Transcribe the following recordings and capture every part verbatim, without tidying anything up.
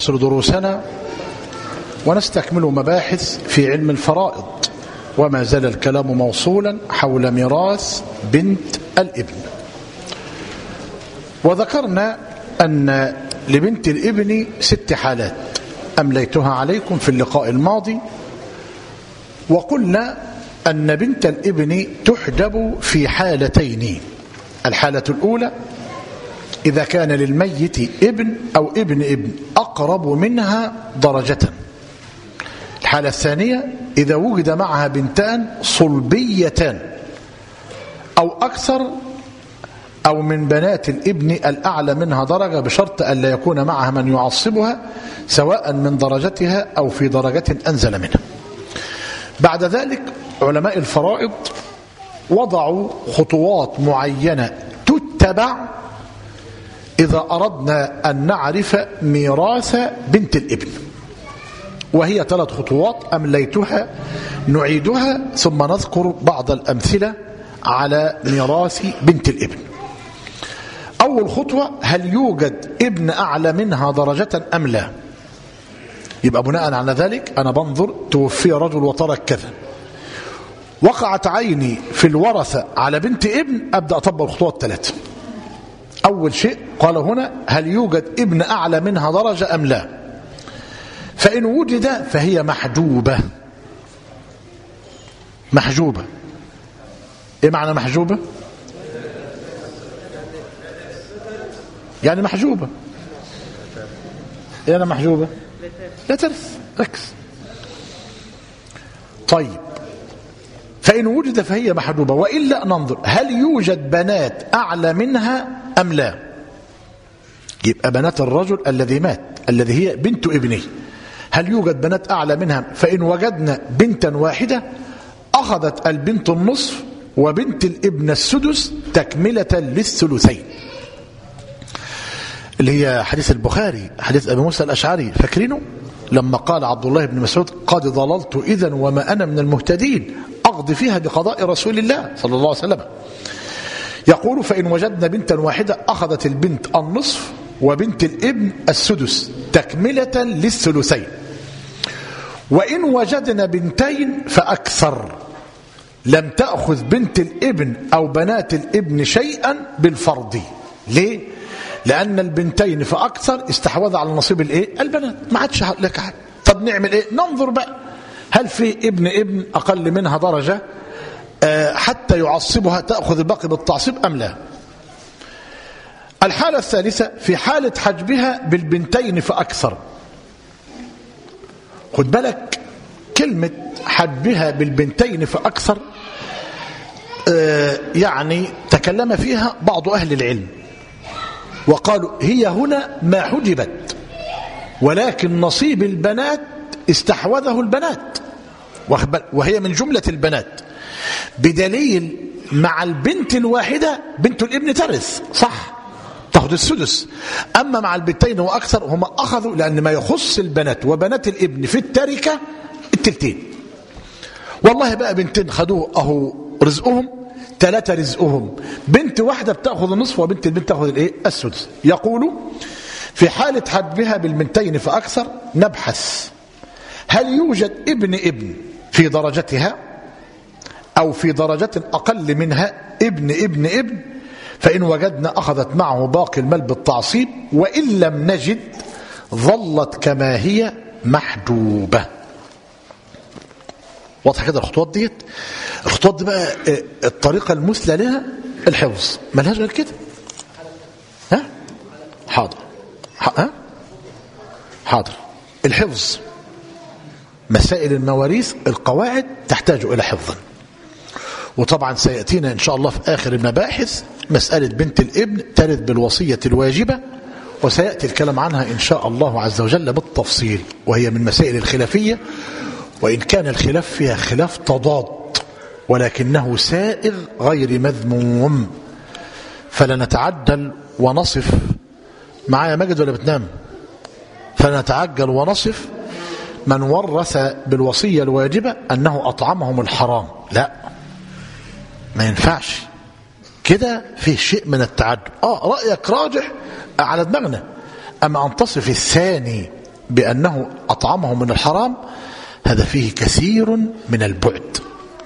نواصل دروسنا ونستكمل مباحث في علم الفرائض، وما زال الكلام موصولا حول ميراث بنت الابن. وذكرنا أن لبنت الابن ست حالات أمليتها عليكم في اللقاء الماضي، وقلنا أن بنت الابن تحجب في حالتين. الحالة الأولى إذا كان للميت ابن أو ابن ابن أقرب منها درجة. الحالة الثانية إذا وجد معها بنتان صلبيتان أو أكثر أو من بنات الابن الأعلى منها درجة، بشرط أن لا يكون معها من يعصبها سواء من درجتها أو في درجة أنزل منها. بعد ذلك علماء الفرائض وضعوا خطوات معينة تتبع إذا أردنا أن نعرف ميراث بنت الابن، وهي ثلاث خطوات أمليتها نعيدها ثم نذكر بعض الأمثلة على ميراث بنت الابن. أول خطوة: هل يوجد ابن أعلى منها درجة أم لا؟ يبقى بناء على ذلك أنا بنظر توفي رجل وترك كذا، وقعت عيني في الورثة على بنت ابن، أبدأ أطبق الخطوات الثلاثة. أول شيء قال هنا: هل يوجد ابن أعلى منها درجة أم لا؟ فإن وجد فهي محجوبة. محجوبة إيه معنى محجوبة؟ يعني محجوبة إيه أنا محجوبة؟ لا ترث. ركز. طيب، فإن وجد فهي محجوبة، وإلا ننظر هل يوجد بنات أعلى منها أم لا. يبقى بنات الرجل الذي مات الذي هي بنت ابنه، هل يوجد بنات أعلى منها؟ فإن وجدنا بنتا واحدة أخذت البنت النصف وبنت الابن السدس تكملة للثلثين، اللي هي حديث البخاري حديث أبي موسى الأشعري، فاكرينه لما قال عبد الله بن مسعود: قد ضللت إذن وما أنا من المهتدين، أقضي فيها بقضاء رسول الله صلى الله عليه وسلم. يقول: فإن وجدنا بنتا واحدة أخذت البنت النصف وبنت الابن السدس تكملة للثلثين. وإن وجدنا بنتين فأكثر لم تأخذ بنت الابن أو بنات الابن شيئا بالفرض. ليه؟ لأن البنتين فأكثر استحوذ على نصيب الايه؟ البنات، ما عادش لك حاجة. طب نعمل ايه؟ ننظر بقى هل في ابن ابن أقل منها درجة أه حتى يعصبها تأخذ الباقي بالتعصيب أم لا. الحالة الثالثة في حالة حجبها بالبنتين فأكثر. خد بالك كلمة حجبها بالبنتين فأكثر أه يعني تكلم فيها بعض أهل العلم وقالوا هي هنا ما حجبت، ولكن نصيب البنات استحوذه البنات، وهي من جملة البنات، بدليل مع البنت الواحدة بنت الابن ترث، صح، تأخذ السدس. أما مع البنتين وأكثر هم أخذوا، لأن ما يخص البنات وبنات الابن في التركة التلتين. والله بقى بنتين خدوه أهو رزقهم، ثلاثة رزقهم، بنت واحدة بتأخذ النصف وبنت البنت تأخذ الايه؟ السدس. يقول: في حالة حجبها بالبنتين فأكثر نبحث هل يوجد ابن ابن في درجتها أو في درجة أقل منها ابن ابن ابن، فإن وجدنا أخذت معه باقي المال بالتعصيب، وإن لم نجد ظلت كما هي محجوبة. واضح كده الخطوات ديت؟ الخطوات دي بقى الطريقة المثلى لها الحفظ، ملهاش غير كده. ها؟ حاضر. ها؟ حاضر. الحفظ مسائل المواريث القواعد تحتاج إلى حفظ، وطبعا سيأتينا إن شاء الله في آخر المباحث مسألة بنت الابن ترث بالوصية الواجبة، وسيأتي الكلام عنها إن شاء الله عز وجل بالتفصيل، وهي من مسائل الخلافية، وإن كان الخلاف فيها خلاف تضاد ولكنه سائغ غير مذموم، فلا نتعجل ونصف. معايا مجد ولا بتنام؟ فلا نتعجل ونصف من ورث بالوصية الواجبة أنه أطعمهم الحرام، لا، ما ينفعش كده، فيه شيء من التعجب. آه رأيك راجح على دماغنا، أما أن تصف الثاني بأنه أطعمه من الحرام، هذا فيه كثير من البعد.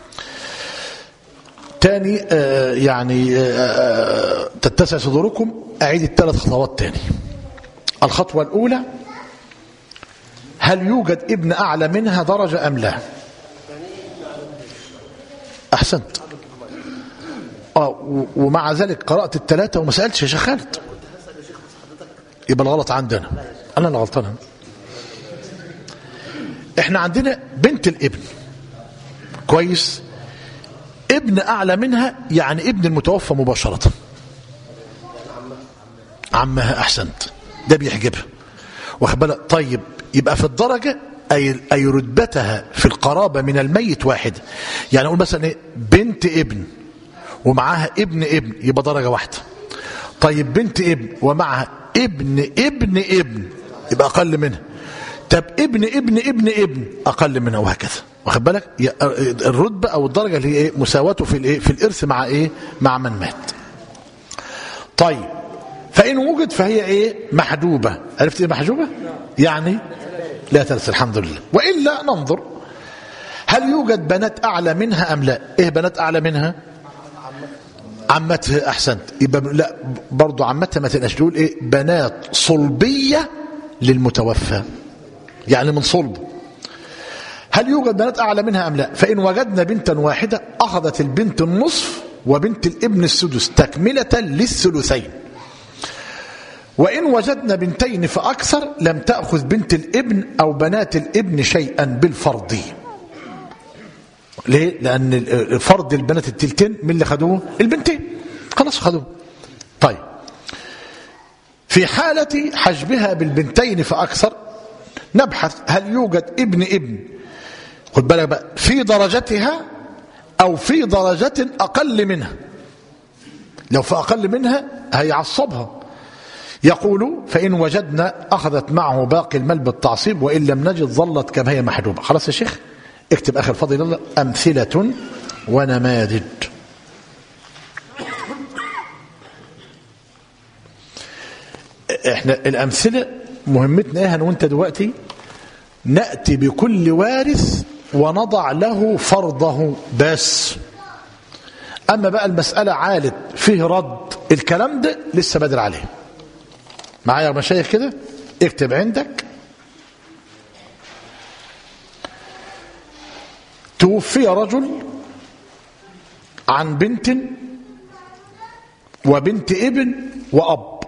تاني آه يعني آه تتسع صدوركم، أعيد الثلاث خطوات تاني. الخطوة الأولى: هل يوجد ابن أعلى منها درجة أم لا؟ أحسنت. آه ومع ذلك قرأت الثلاثة وما سألتش يا شيخ خالد، يبقى الغلط عندنا، أنا اللي غلطان. احنا عندنا بنت الابن، كويس، ابن أعلى منها يعني ابن المتوفى مباشرة، عمها. أحسنت، ده بيحجبها، واخد بالك؟ طيب يبقى في الدرجة أي, أي رتبتها في القرابة من الميت واحد. يعني أقول مثلا إيه؟ بنت ابن ومعاها ابن ابن، يبقى درجة واحدة. طيب بنت ابن ومعها ابن ابن ابن، يبقى أقل منها. طب ابن ابن ابن ابن، أقل منها، وهكذا، واخد بالك؟ الرتبة أو الدرجة اللي هي إيه؟ مساواته في الإيه؟ في الإرث مع إيه؟ مع من مات. طيب فإن وجد فهي إيه؟ محجوبة. عرفت إيه محجوبة؟ يعني لا ترث، الحمد لله. وإلا ننظر هل يوجد بنات أعلى منها أم لا. إيه بنات أعلى منها؟ عمتها. أحسنت، يبقى لا برضو عمتها ما تنقاش، تقول إيه؟ بنات صلبية للمتوفى، يعني من صلبه. هل يوجد بنات أعلى منها أم لا؟ فإن وجدنا بنتا واحدة أخذت البنت النصف وبنت الابن السدس تكملة للثلثين. وإن وجدنا بنتين فأكثر لم تأخذ بنت الابن أو بنات الابن شيئا بالفرض. ليه؟ لأن الفرض البنات التلتين من اللي خدوه؟ البنتين، خلاص خدوه. طيب في حالة حجبها بالبنتين فأكثر نبحث هل يوجد ابن ابن، خد بالك بقى، في درجتها أو في درجة أقل منها. لو في أقل منها هيعصبها. يقول فإن وجدنا أخذت معه باقي المال بالتعصيب، وإن لم نجد ظلت كما هي محجوبة. خلاص يا شيخ، اكتب آخر فضل الله أمثلة ونماذج. احنا الأمثلة مهمتنا ايه؟ وانت دلوقتي نأتي بكل وارث ونضع له فرضه بس. أما بقى المسألة عالت فيه رد، الكلام ده لسه بدر عليه. معايا مشايخ كده؟ اكتب عندك: توفي رجل عن بنت وبنت ابن وأب.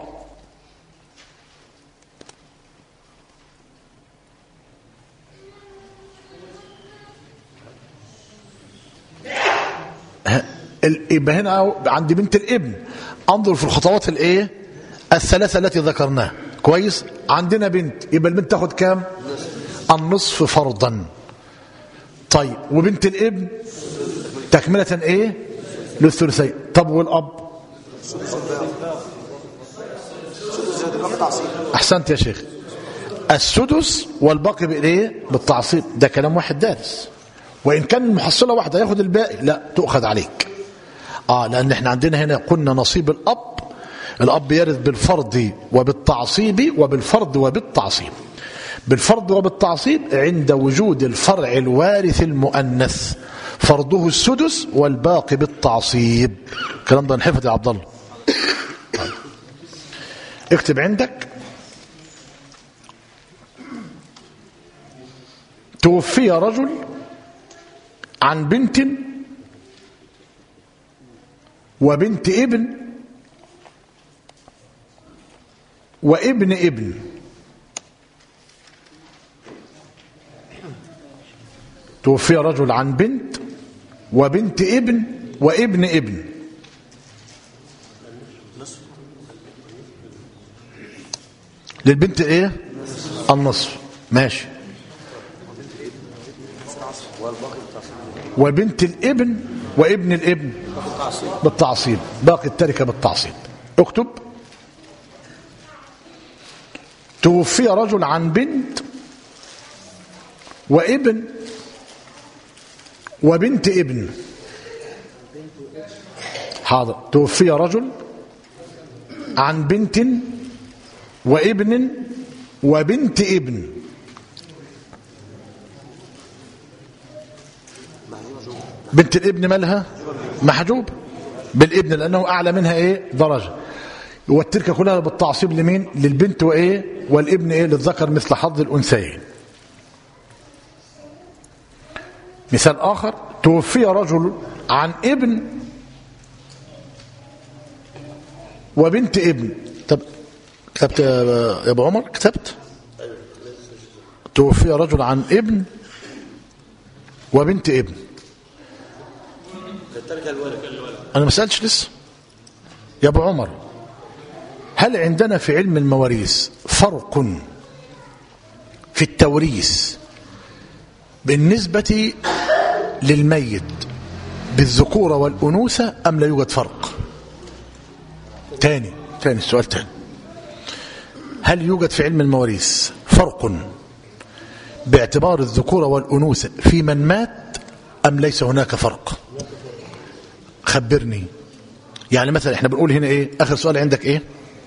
يبقى هنا عند بنت الابن انظر في الخطوات الايه؟ الثلاثه التي ذكرناها. كويس؟ عندنا بنت، يبقى البنت تاخد كام؟ النصف فرضا. طيب وبنت الابن تكمله ايه؟ للثلثين. طب والاب؟ احسنت يا شيخ، السدس والباقي بالايه؟ بالتعصيب. ده كلام واحد دارس. وان كان المحصله واحده ياخد الباقي، لا تؤخذ عليك. اه لان احنا عندنا هنا قلنا نصيب الاب، الاب يرث بالفرض وبالتعصيب وبالفرض وبالتعصيب. بالفرض وبالتعصيب عند وجود الفرع الوارث المؤنث، فرضه السدس والباقي بالتعصيب. الكلام ده انحفظ يا عبد الله. طيب. اكتب عندك: توفي رجل عن بنت وبنت ابن وابن ابن. توفي رجل عن بنت وبنت ابن وابن ابن. للبنت ايه؟ النصف. ماشي. وبنت الابن وابن الابن بالتعصيب، باقي التركة بالتعصيب. اكتب: توفي رجل عن بنت وابن وبنت ابن. حاضر. توفي رجل عن بنت وابن وبنت ابن. بنت الابن مالها محجوب بالابن لأنه أعلى منها إيه درجة. والتركة كلها بالتعصيب لمين؟ للبنت وإيه والابن إيه للذكر مثل حظ الأنثيين. مثال آخر: توفي رجل عن ابن وبنت ابن. طب كتبت يا ابو عمر؟ كتبت توفي رجل عن ابن وبنت ابن. انا ما سالتش لسه يا ابو عمر. هل عندنا في علم المواريث فرق في التوريث بالنسبة للميت بالذكورة والأنوثة أم لا يوجد فرق؟ تاني تاني السؤال تاني: هل يوجد في علم المواريث فرق باعتبار الذكورة والأنوثة في من مات أم ليس هناك فرق؟ خبرني. يعني مثلا احنا بنقول هنا ايه؟ آخر سؤال عندك ايه؟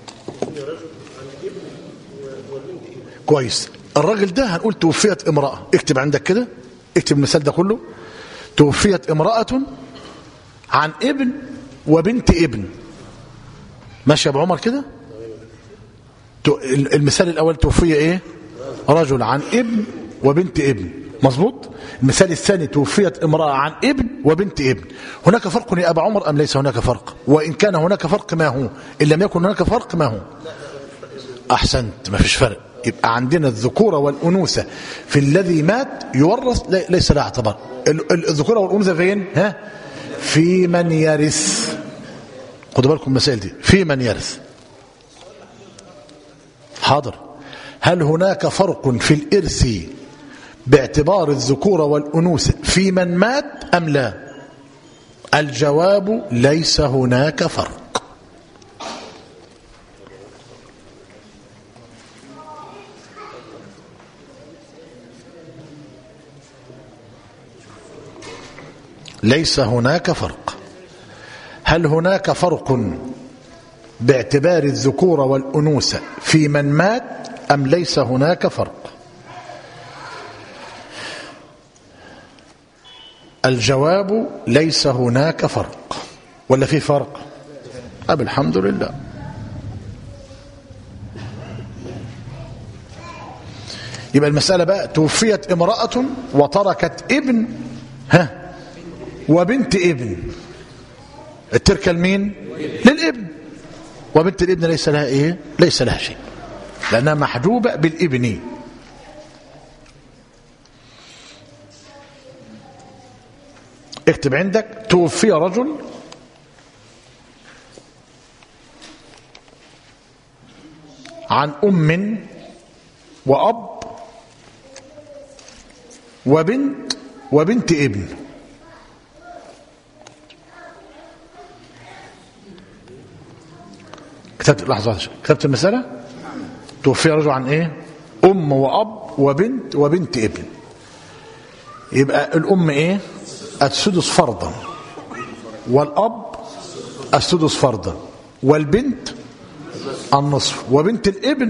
كويس. الراجل ده هنقول توفيت امرأة. اكتب عندك كده، اكتب المثال ده كله: توفيت امرأة عن ابن وبنت ابن. ماشي يا ابو عمر كده؟ المثال الاول توفي ايه؟ رجل عن ابن وبنت ابن، مظبوط. المثال الثاني توفيت امرأة عن ابن وبنت ابن. هناك فرق يا ابا عمر ام ليس هناك فرق؟ وان كان هناك فرق ما هو؟ ان لم يكن هناك فرق ما هو؟ احسنت، ما فيش فرق. يبقى عندنا الذكورة والأنوثة في الذي مات يورث ليس لا اعتبار. الذكورة والأنوثة فين؟ ها؟ في من يرث. خدوا بالكم المسائل دي، في من يرث. حاضر. هل هناك فرق في الإرث باعتبار الذكورة والأنوثة في من مات أم لا؟ الجواب: ليس هناك فرق. ليس هناك فرق. هل هناك فرق باعتبار الذكورة والأنوثة في من مات أم ليس هناك فرق؟ الجواب: ليس هناك فرق. ولا في فرق؟ أب الحمد لله. يبقى المسألة بقى: توفيت امرأة وتركت ابن ها وبنت ابن. التركة لمين؟ للابن. وبنت الابن ليس لها ايه؟ ليس لها شيء لأنها محجوبة بالابن. اكتب عندك: توفي رجل عن أم وأب وبنت وبنت ابن. كتبت لحظة كتبت المسألة. توفي رجل عن ايه؟ أم وأب وبنت وبنت ابن. يبقى الأم ايه؟ السدس فرضا، والأب السدس فرضا، والبنت النصف، وبنت الابن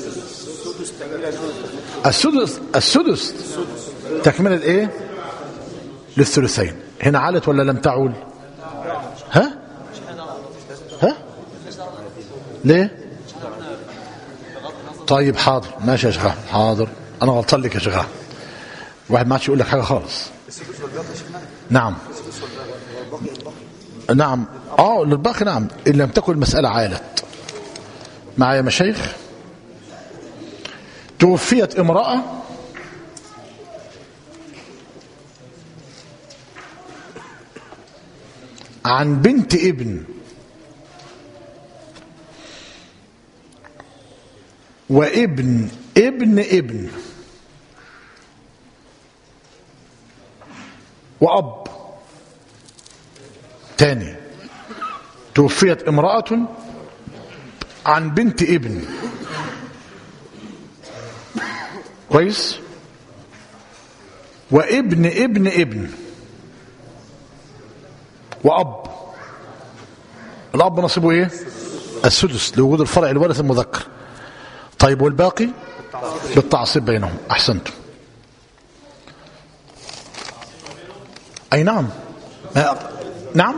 السدس السدس تكملة الايه؟ للثلثين. هنا علت ولا لم تعول؟ ها ها ليه؟ طيب حاضر ماشي يا شيخ. حاضر انا غلطان لك يا شيخ. واحد ما عادش يقول لك حاجه خالص. نعم نعم اه للباقي نعم ان لم تكن المساله عالت. معايا مشايخ؟ توفيت امراه عن بنت ابن وابن ابن ابن وأب. تاني: توفيت امرأة عن بنت ابن، كويس، وابن ابن ابن وأب. الأب نصيبه ايه؟ السدس لوجود الفرع الوارث المذكر. طيب والباقي بالتعصيب بينهم. أحسنتم. أي نعم ما نعم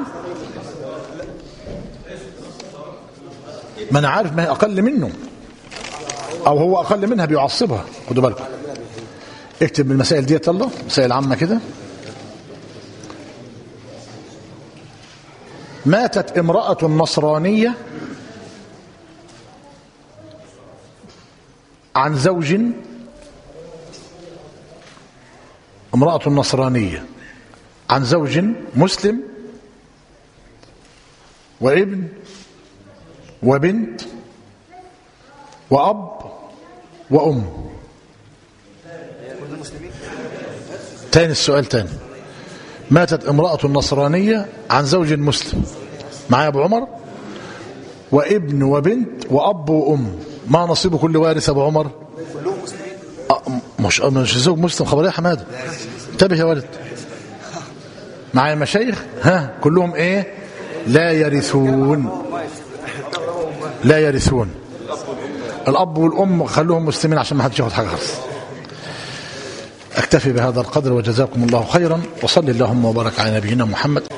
ما أنا عارف، ما هي أقل منه أو هو أقل منها بيعصبها. خدوا بالكم، اكتب المسائل دي يلا، مسائل عامة كده. ماتت امرأة نصرانية عن زوج، امرأة نصرانية عن زوج مسلم وابن وبنت وأب وأم. تاني السؤال تاني. ماتت امرأة نصرانية عن زوج مسلم، معايا أبو عمر، وابن وبنت وأب وأم، ما نصيب كل وارث أبو عمر؟ كلهم مسلمين. أه مش مش زوج مسلم، خبر يا حماده، انتبه يا ولد. معايا مشايخ؟ ها كلهم ايه؟ لا يرثون، لا يرثون. الأب والأم خلوهم مسلمين عشان ما حدش ياخد حاجة خالص. أكتفي بهذا القدر وجزاكم الله خيرا، وصلي اللهم وبارك على نبينا محمد.